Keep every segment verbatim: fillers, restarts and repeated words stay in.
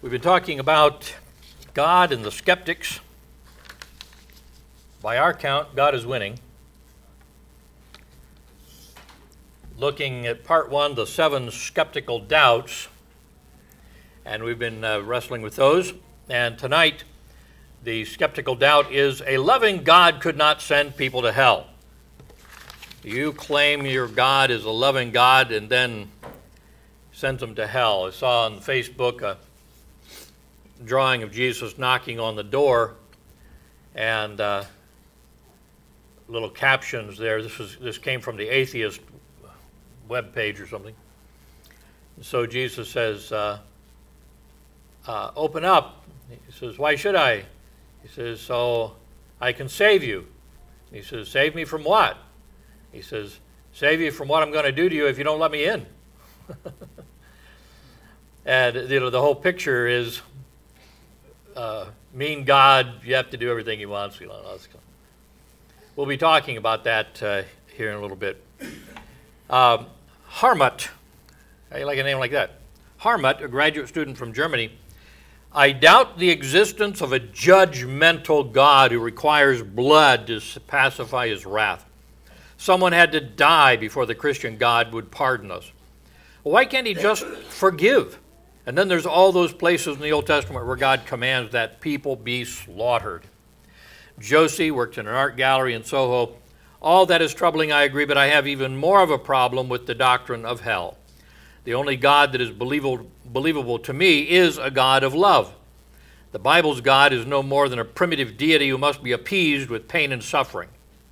We've been talking about God and the skeptics. By our count, God is winning. Looking at part one, the seven skeptical doubts, and we've been uh, wrestling with those. And tonight, the skeptical doubt is a loving God could not send people to hell. You claim your God is a loving God and then sends them to hell. I saw on Facebook a drawing of Jesus knocking on the door, and uh, little captions there. This was this came from the Atheist web page or something. So Jesus says, uh, uh, "Open up." He says, "Why should I?" He says, "So I can save you." He says, "Save me from what?" He says, "Save you from what I'm going to do to you if you don't let me in." And you know the whole picture is. Uh, mean God, you have to do everything he wants. We'll be talking about that uh, here in a little bit. Uh, Harmut, how do you like a name like that? Harmut, a graduate student from Germany. I doubt the existence of a judgmental God who requires blood to pacify his wrath. Someone had to die before the Christian God would pardon us. Well, why can't he just forgive? And then there's all those places in the Old Testament where God commands that people be slaughtered. Josie worked in an art gallery in Soho. All that is troubling, I agree, but I have even more of a problem with the doctrine of hell. The only God that is believable, believable to me is a God of love. The Bible's God is no more than a primitive deity who must be appeased with pain and suffering.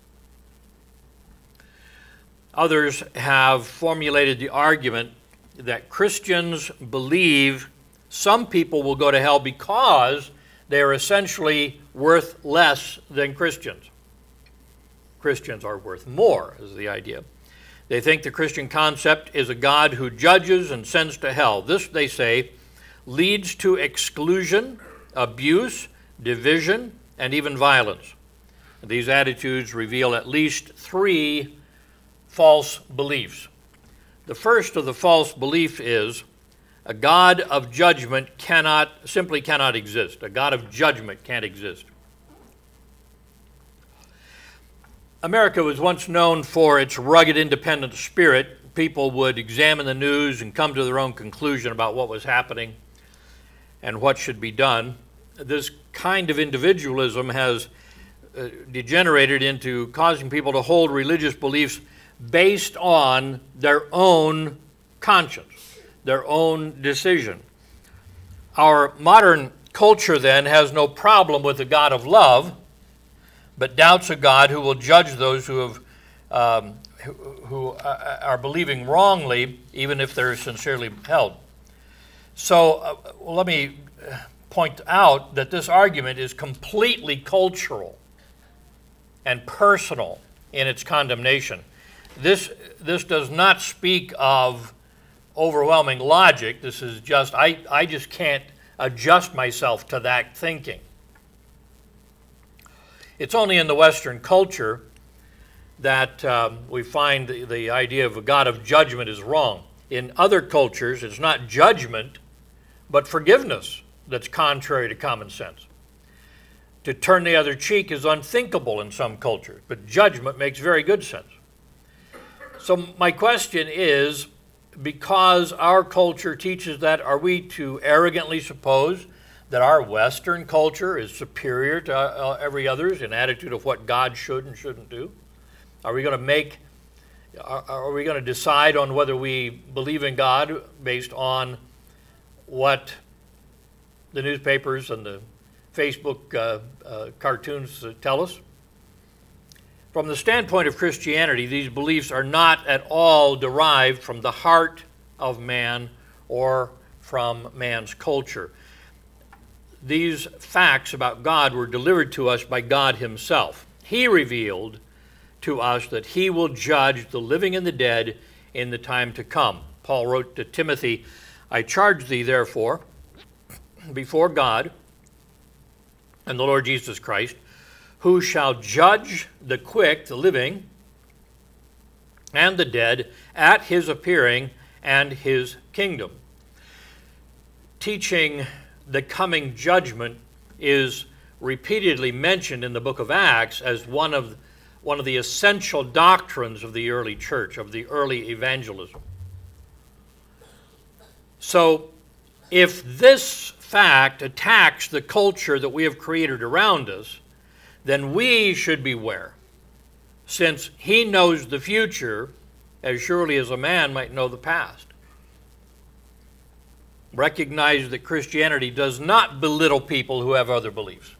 Others have formulated the argument that Christians believe some people will go to hell because they are essentially worth less than Christians. Christians are worth more, is the idea. They think the Christian concept is a God who judges and sends to hell. This, they say, leads to exclusion, abuse, division, and even violence. These attitudes reveal at least three false beliefs. The first of the false belief is a God of judgment cannot, simply cannot exist. A God of judgment can't exist. America was once known for its rugged, independent spirit. People would examine the news and come to their own conclusion about what was happening and what should be done. This kind of individualism has uh, degenerated into causing people to hold religious beliefs based on their own conscience, their own decision. Our modern culture then has no problem with a God of love, but doubts a God who will judge those who have um, who, who are believing wrongly, even if they're sincerely held. So uh, well, let me point out that this argument is completely cultural and personal in its condemnation. This, this does not speak of overwhelming logic. This is just, I, I just can't adjust myself to that thinking. It's only in the Western culture that um, we find the, the idea of a God of judgment is wrong. In other cultures, it's not judgment, but forgiveness that's contrary to common sense. To turn the other cheek is unthinkable in some cultures, but judgment makes very good sense. So my question is, because our culture teaches that, are we to arrogantly suppose that our Western culture is superior to uh, every other's in attitude of what God should and shouldn't do? Are we going to make, are, are we going to decide on whether we believe in God based on what the newspapers and the Facebook uh, uh, cartoons tell us? From the standpoint of Christianity, these beliefs are not at all derived from the heart of man or from man's culture. These facts about God were delivered to us by God himself. He revealed to us that he will judge the living and the dead in the time to come. Paul wrote to Timothy, I charge thee therefore before God and the Lord Jesus Christ, who shall judge the quick, the living, and the dead at his appearing and his kingdom. Teaching the coming judgment is repeatedly mentioned in the book of Acts as one of, one of the essential doctrines of the early church, of the early evangelism. So, if this fact attacks the culture that we have created around us, then we should beware, since he knows the future as surely as a man might know the past. Recognize that Christianity does not belittle people who have other beliefs.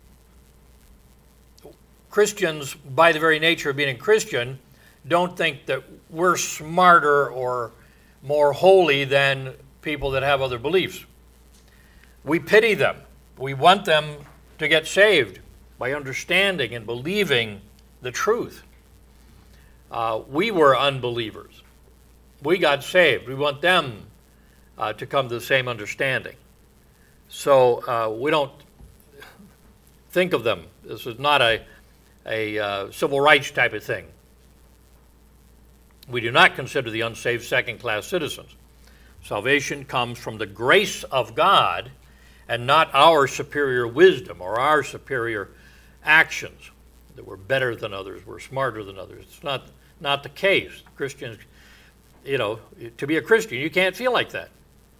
Christians, by the very nature of being a Christian, don't think that we're smarter or more holy than people that have other beliefs. We pity them. We want them to get saved by understanding and believing the truth. Uh, we were unbelievers. We got saved. We want them uh, to come to the same understanding. So uh, we don't think of them. This is not a, a uh, civil rights type of thing. We do not consider the unsaved second-class citizens. Salvation comes from the grace of God and not our superior wisdom or our superior actions, that we're better than others, we're smarter than others. It's not, not the case. Christians, you know, to be a Christian, you can't feel like that.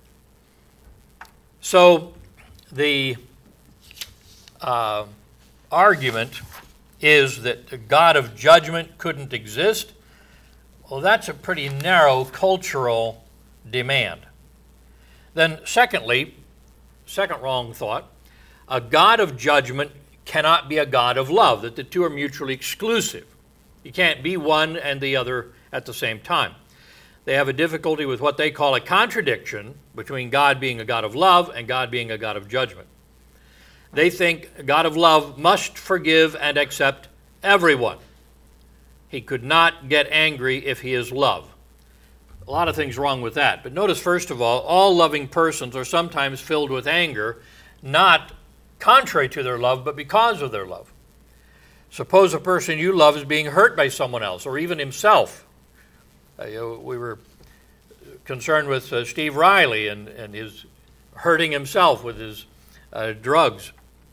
So the uh, argument is that the God of judgment couldn't exist. Well, that's a pretty narrow cultural demand. Then secondly, second wrong thought, a God of judgment cannot be a God of love, that the two are mutually exclusive. You can't be one and the other at the same time. They have a difficulty with what they call a contradiction between God being a God of love and God being a God of judgment. They think a God of love must forgive and accept everyone. He could not get angry if he is love. A lot of things wrong with that. But notice, first of all, all loving persons are sometimes filled with anger, not contrary to their love, but because of their love. Suppose a person you love is being hurt by someone else, or even himself. Uh, we were concerned with uh, Steve Riley and, and his hurting himself with his uh, drugs.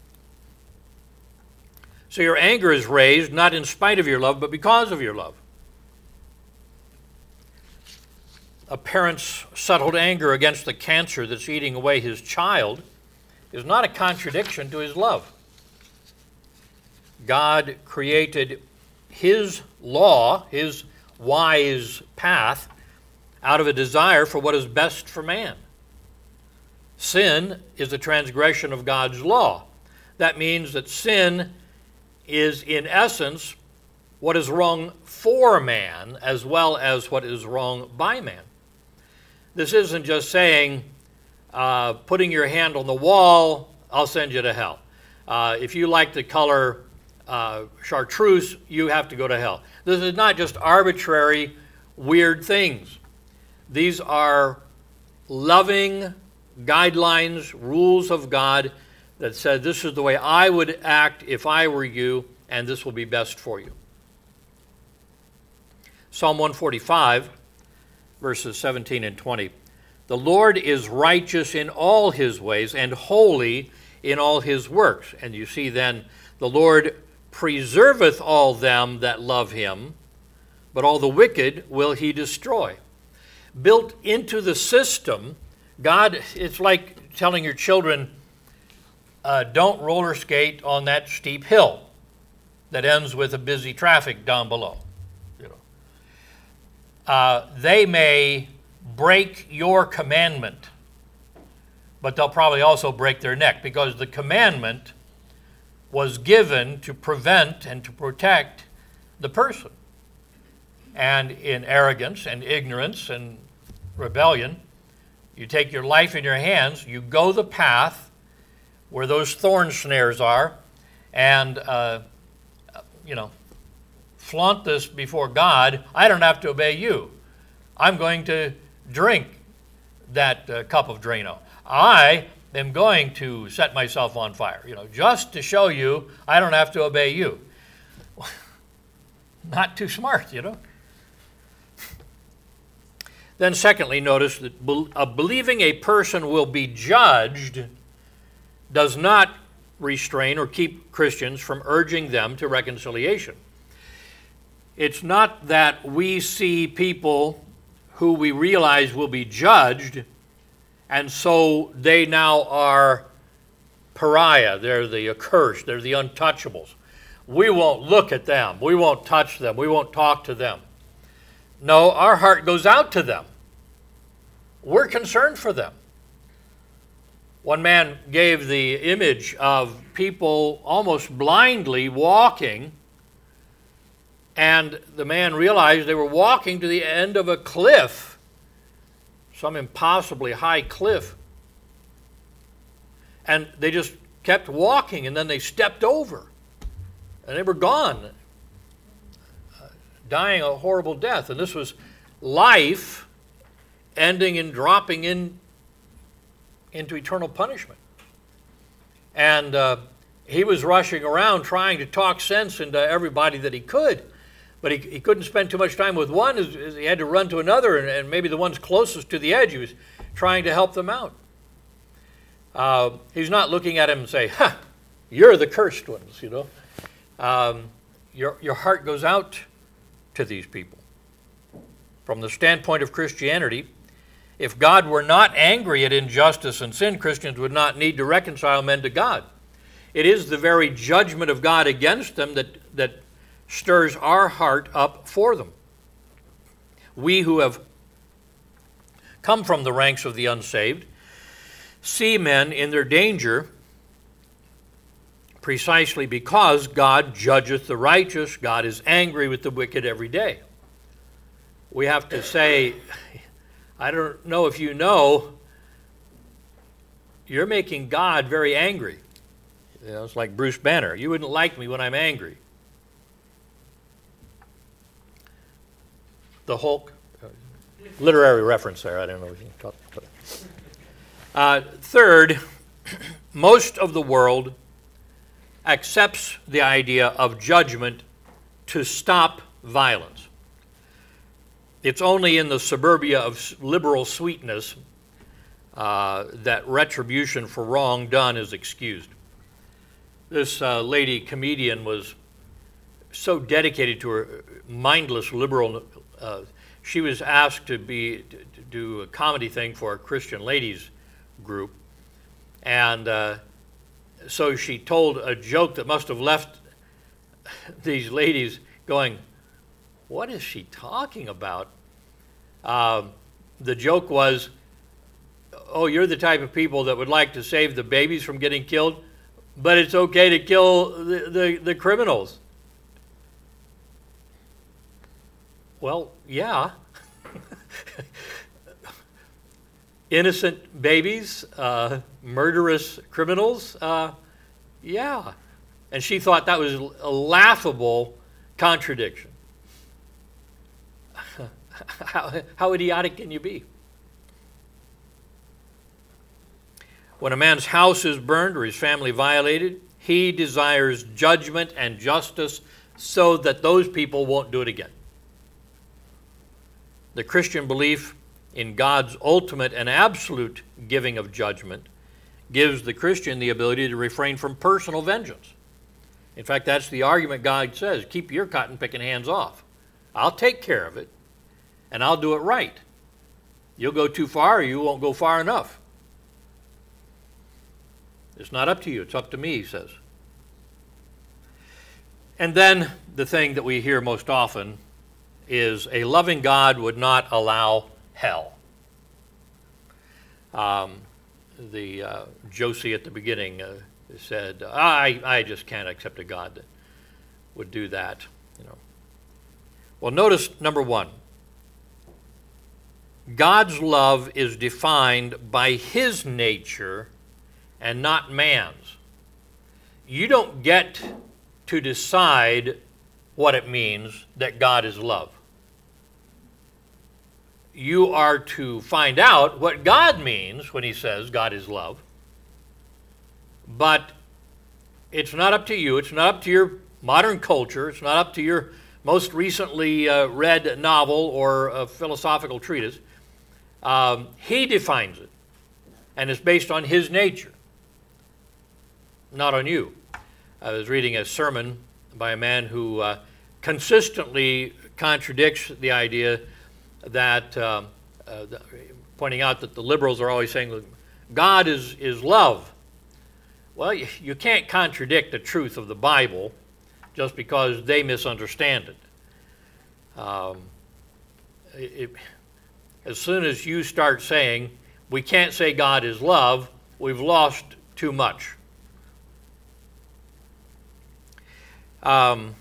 So your anger is raised not in spite of your love, but because of your love. A parent's settled anger against the cancer that's eating away his child is not a contradiction to his love. God created his law, his wise path, out of a desire for what is best for man. Sin is a transgression of God's law. That means that sin is, in essence, what is wrong for man as well as what is wrong by man. This isn't just saying, uh, putting your hand on the wall, I'll send you to hell. Uh, if you like the color uh, chartreuse, you have to go to hell. This is not just arbitrary, weird things. These are loving guidelines, rules of God that said this is the way I would act if I were you, and this will be best for you. Psalm one forty-five, verses seventeen and twenty. The Lord is righteous in all his ways and holy in all his works. And you see then, the Lord preserveth all them that love him, but all the wicked will he destroy. Built into the system, God, it's like telling your children, uh, don't roller skate on that steep hill that ends with a busy traffic down below. You know, uh, they may break your commandment, but they'll probably also break their neck, because the commandment was given to prevent and to protect the person. And in arrogance and ignorance and rebellion, you take your life in your hands, you go the path where those thorn snares are, and, uh, you know, flaunt this before God. I don't have to obey you. I'm going to drink that uh, cup of Drano. I am going to set myself on fire, you know, just to show you I don't have to obey you. Not too smart, you know. Then secondly, notice that a believing a person will be judged does not restrain or keep Christians from urging them to reconciliation. It's not that we see people who we realize will be judged, and so they now are pariah. They're the accursed. They're the untouchables. We won't look at them. We won't touch them. We won't talk to them. No, our heart goes out to them. We're concerned for them. One man gave the image of people almost blindly walking, and the man realized they were walking to the end of a cliff, some impossibly high cliff. And they just kept walking, and then they stepped over, and they were gone, dying a horrible death. And this was life ending in dropping in into eternal punishment. And uh, he was rushing around trying to talk sense into everybody that he could, but he, he couldn't spend too much time with one. As, as he had to run to another, and, and maybe the ones closest to the edge, he was trying to help them out. Uh, he's not looking at him and say, "Ha, you're the cursed ones," you know. Um, your, your heart goes out to these people. From the standpoint of Christianity, if God were not angry at injustice and sin, Christians would not need to reconcile men to God. It is the very judgment of God against them that, that stirs our heart up for them. We who have come from the ranks of the unsaved see men in their danger precisely because God judgeth the righteous. God is angry with the wicked every day. We have to say, I don't know if you know, you're making God very angry. You know, it's like Bruce Banner. You wouldn't like me when I'm angry. The Hulk, literary reference there. I don't know if you can talk about it. Uh, third, most of the world accepts the idea of judgment to stop violence. It's only in the suburbia of liberal sweetness uh, that retribution for wrong done is excused. This uh, lady comedian was so dedicated to her mindless liberal. Uh, she was asked to be to, to do a comedy thing for a Christian ladies group, and uh, so she told a joke that must have left these ladies going, "What is she talking about?" Uh, the joke was, "Oh, you're the type of people that would like to save the babies from getting killed, but it's okay to kill the, the, the criminals." Well, yeah. Innocent babies, uh, murderous criminals, uh, yeah. And she thought that was a laughable contradiction. How, how idiotic can you be? When a man's house is burned or his family violated, he desires judgment and justice so that those people won't do it again. The Christian belief in God's ultimate and absolute giving of judgment gives the Christian the ability to refrain from personal vengeance. In fact, that's the argument God says, keep your cotton-picking hands off. I'll take care of it, and I'll do it right. You'll go too far, or you won't go far enough. It's not up to you, it's up to me, he says. And then the thing that we hear most often is a loving God would not allow hell. Um, the uh, Josie at the beginning uh, said, I, I just can't accept a God that would do that. You know. Well, notice number one. God's love is defined by his nature and not man's. You don't get to decide what it means that God is love. You are to find out what God means when he says God is love. But it's not up to you. It's not up to your modern culture. It's not up to your most recently uh, read novel or a philosophical treatise. Um, he defines it, and it's based on his nature. not on you. I was reading a sermon by a man who uh, consistently contradicts the idea that, uh, uh, the, pointing out that the liberals are always saying God is, is love. Well, you, you can't contradict the truth of the Bible just because they misunderstand it. Um, it, it as soon as you start saying we can't say God is love, we've lost too much. Um,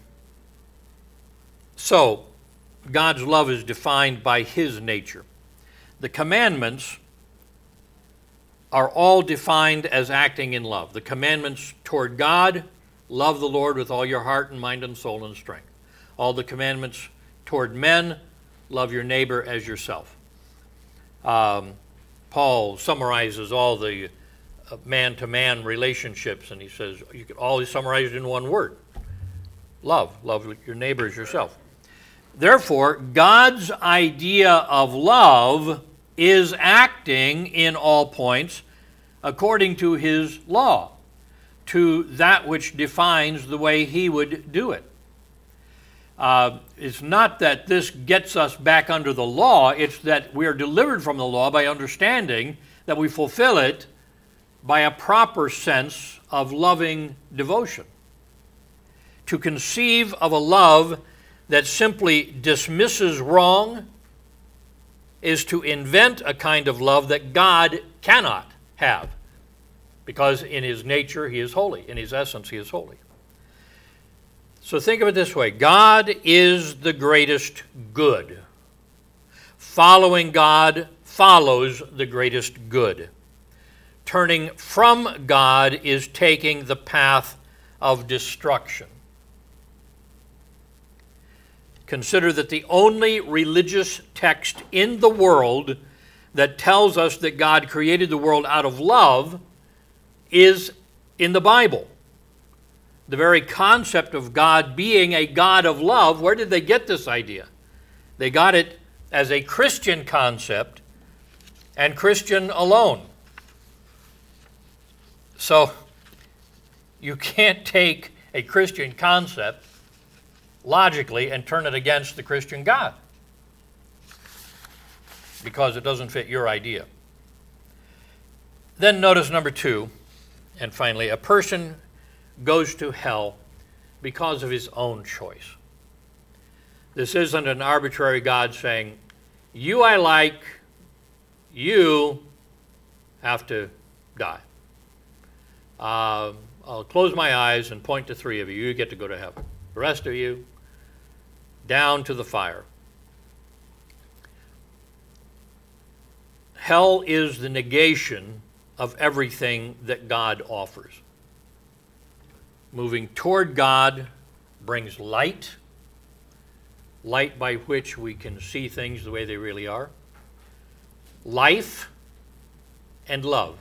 so, God's love is defined by His nature. The commandments are all defined as acting in love. The commandments toward God, love the Lord with all your heart and mind and soul and strength. All the commandments toward men, love your neighbor as yourself. Um, Paul summarizes all the uh, man-to-man relationships, and he says you can always summarize it in one word. Love. Love your neighbor as yourself. Therefore, God's idea of love is acting in all points according to His law, to that which defines the way He would do it. Uh, it's not that this gets us back under the law, it's that we are delivered from the law by understanding that we fulfill it by a proper sense of loving devotion. To conceive of a love that simply dismisses wrong is to invent a kind of love that God cannot have, because in His nature He is holy, in His essence He is holy. So think of it this way: God is the greatest good. Following God follows the greatest good. Turning from God is taking the path of destruction. Consider that the only religious text in the world that tells us that God created the world out of love is in the Bible. The very concept of God being a God of love, where did they get this idea? They got it as a Christian concept, and Christian alone. So you can't take a Christian concept logically and turn it against the Christian God, because it doesn't fit your idea. Then notice number two, and finally, a person goes to hell because of his own choice. This isn't an arbitrary God saying, you I like, you have to die. Uh, I'll close my eyes and point to three of you. You get to go to heaven. The rest of you, down to the fire. Hell is the negation of everything that God offers. Moving toward God brings light, light by which we can see things the way they really are, life, and love.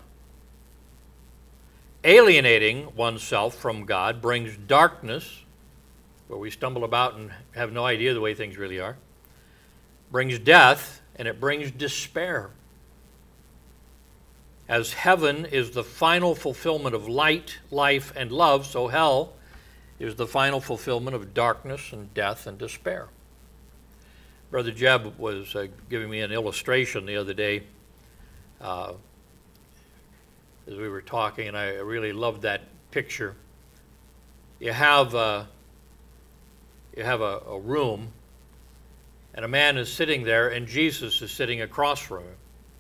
Alienating oneself from God brings darkness, where we stumble about and have no idea the way things really are, brings death, and it brings despair. As heaven is the final fulfillment of light, life, and love, so hell is the final fulfillment of darkness and death and despair. Brother Jeb was uh, giving me an illustration the other day uh, as we were talking, and I really loved that picture. You have, uh, you have a, a room, and a man is sitting there, and Jesus is sitting across from him.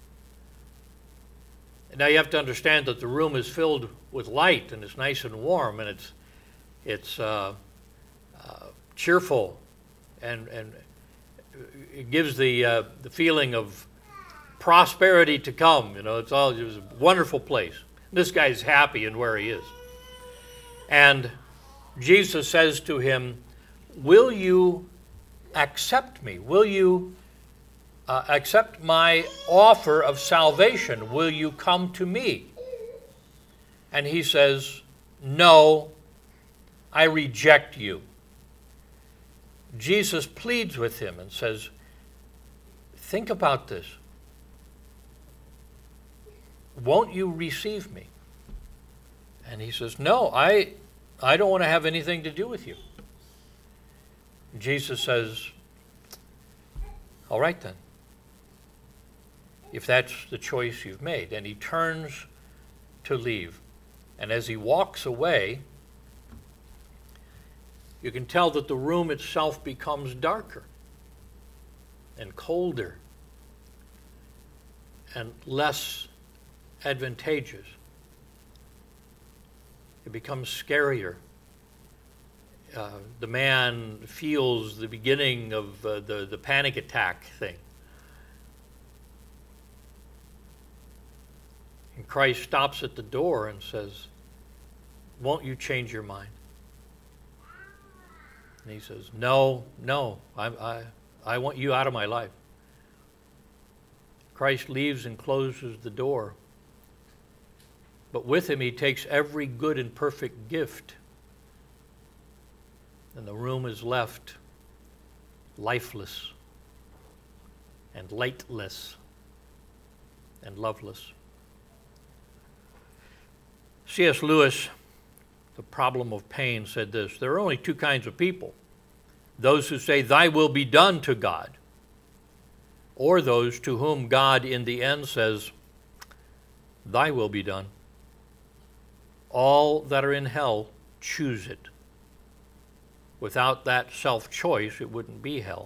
Now you have to understand that the room is filled with light, and it's nice and warm, and it's it's uh, uh, cheerful, and and it gives the uh, the feeling of prosperity to come. You know, it's all it was a wonderful place. This guy's happy in where he is, and Jesus says to him, "Will you accept me? Will you Uh, accept my offer of salvation? Will you come to me?" And he says, "No, I reject you." Jesus pleads with him and says, "Think about this. Won't you receive me?" And he says, no, I, I don't want to have anything to do with you. Jesus says, all right then, if that's the choice you've made. And he turns to leave. And as he walks away, you can tell that the room itself becomes darker and colder and less advantageous. It becomes scarier. Uh, the man feels the beginning of uh, the, the panic attack thing. And Christ stops at the door and says, won't you change your mind? And he says, no, no, I, I, I want you out of my life. Christ leaves and closes the door. But with him he takes every good and perfect gift. And the room is left lifeless and lightless and loveless. C S Lewis, The Problem of Pain, said this: there are only two kinds of people. Those who say, thy will be done to God, or those to whom God in the end says, thy will be done. All that are in hell choose it. Without that self-choice, it wouldn't be hell.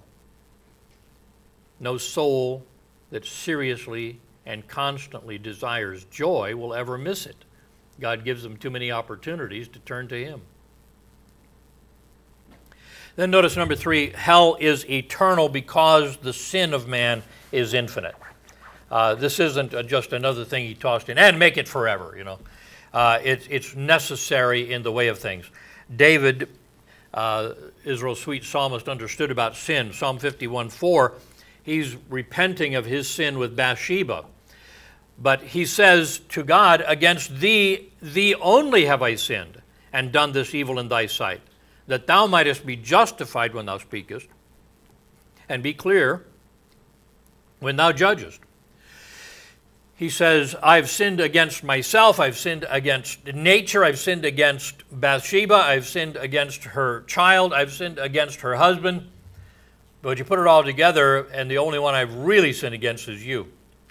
No soul that seriously and constantly desires joy will ever miss it. God gives them too many opportunities to turn to him. Then notice number three, hell is eternal because the sin of man is infinite. Uh, this isn't uh, just another thing he tossed in, and make it forever, you know. Uh, it, it's necessary in the way of things. David, uh, Israel's sweet psalmist, understood about sin. Psalm fifty-one four, he's repenting of his sin with Bathsheba. But he says to God, against thee, thee only have I sinned, and done this evil in thy sight, that thou mightest be justified when thou speakest, and be clear when thou judgest. He says, I've sinned against myself, I've sinned against nature, I've sinned against Bathsheba, I've sinned against her child, I've sinned against her husband. But you put it all together, and the only one I've really sinned against is you.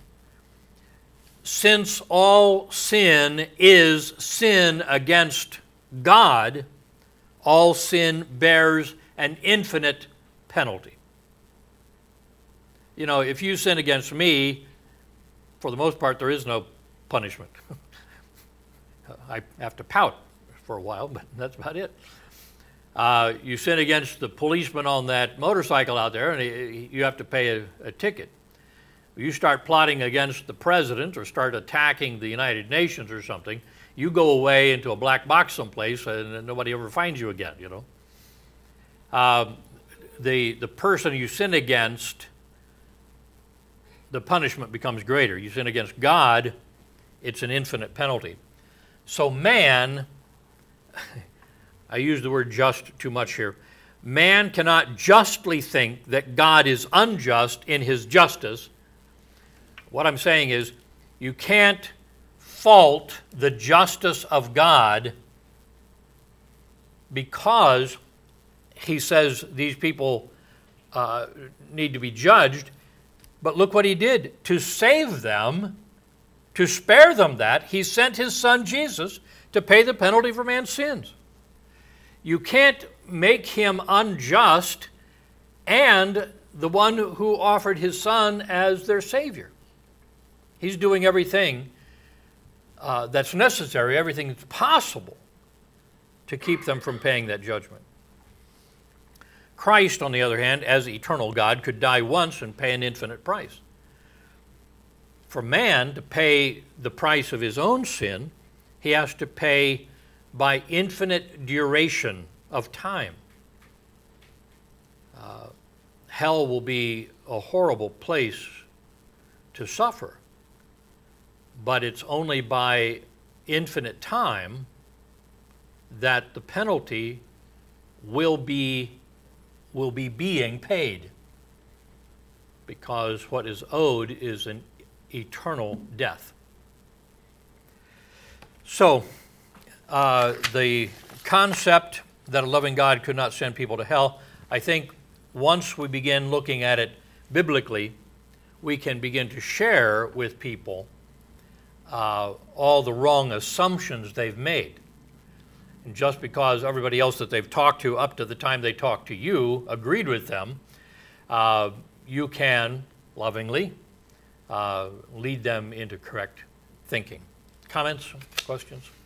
Since all sin is sin against God, all sin bears an infinite penalty. You know, if you sin against me, for the most part, there is no punishment. I have to pout for a while, but that's about it. Uh, you sin against the policeman on that motorcycle out there, and he, you have to pay a, a ticket. You start plotting against the president or start attacking the United Nations or something, you go away into a black box someplace and nobody ever finds you again, you know. Uh, the, the person you sin against, the punishment becomes greater. You sin against God, it's an infinite penalty. So man, I use the word just too much here, man cannot justly think that God is unjust in his justice. What I'm saying is, you can't fault the justice of God because he says these people uh, need to be judged. But look what he did. To save them, to spare them that, he sent his son Jesus to pay the penalty for man's sins. You can't make him unjust and the one who offered his son as their Savior. He's doing everything uh, that's necessary, everything that's possible to keep them from paying that judgment. Christ, on the other hand, as eternal God, could die once and pay an infinite price. For man to pay the price of his own sin, he has to pay by infinite duration of time. Uh, hell will be a horrible place to suffer. But it's only by infinite time that the penalty will be, will be being paid, because what is owed is an eternal death. So, uh, the concept that a loving God could not send people to hell, I think once we begin looking at it biblically, we can begin to share with people uh, all the wrong assumptions they've made. And just because everybody else that they've talked to up to the time they talked to you agreed with them, uh, you can lovingly uh, lead them into correct thinking. Comments, questions?